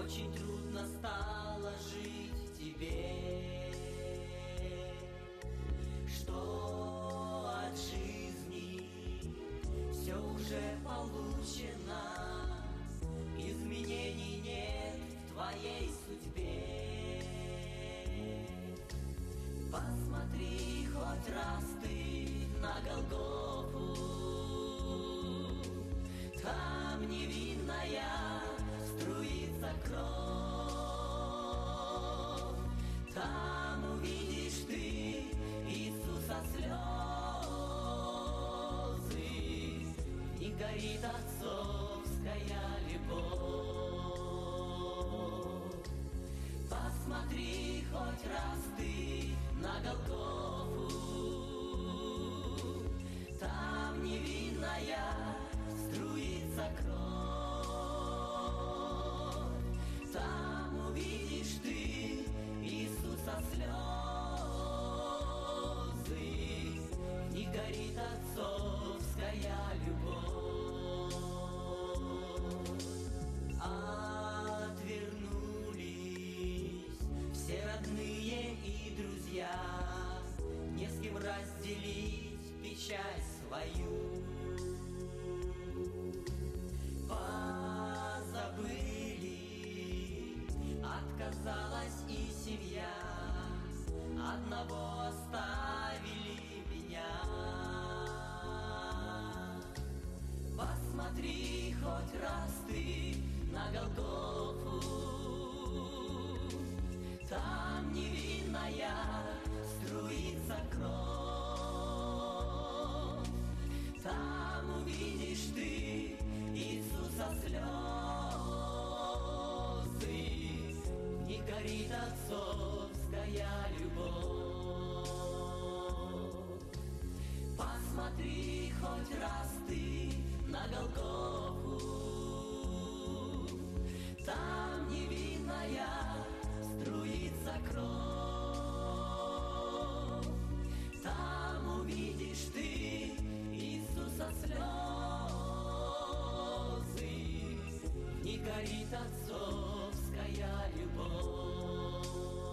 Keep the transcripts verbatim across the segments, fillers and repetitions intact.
очень трудно стало жить тебе, что от жизни все уже получено, изменений нет в твоей судьбе. Посмотри хоть раз ты на Голгофу, там невинная струится кровь, там увидишь ты Иисуса слезы, и горит отцовская любовь. Посмотри хоть раз ты на Голгофу, там невинная струится кровь, там увидишь ты Иисуса слезы, и горит отцовская любовь. Отвернулись все родные и друзья, не с кем разделить печаль свою. Позабыли, отказалась и семья, одного оставили меня. Посмотри хоть раз ты на Голгофу, там невинная струится кровь, там увидишь ты Иисуса слезы, и горит отцовская любовь. Посмотри хоть раз ты на Голгофу, там невинная струится кровь, там увидишь ты Иисуса слезы, и горит отцовская любовь.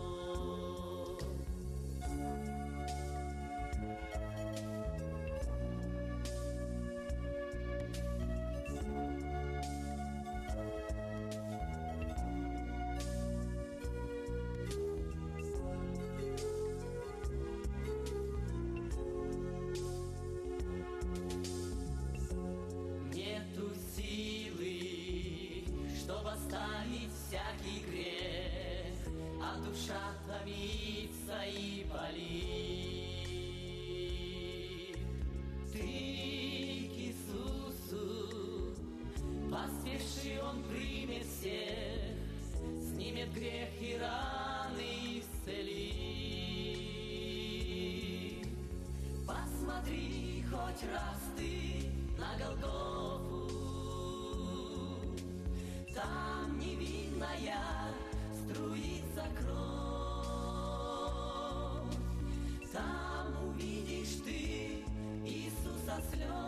Нету силы, чтоб оставить всякий грех, а душа томится и болит. Ты к Иисусу поспеши, Он примет всех, снимет грех и раны исцелит. Посмотри хоть раз ты на Голгофу, там невинная струится кровь, там увидишь ты Иисуса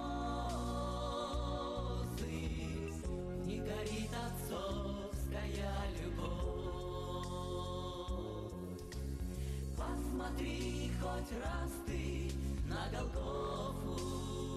слезы, и горит отцовская любовь. Посмотри хоть раз ты на Голгофу,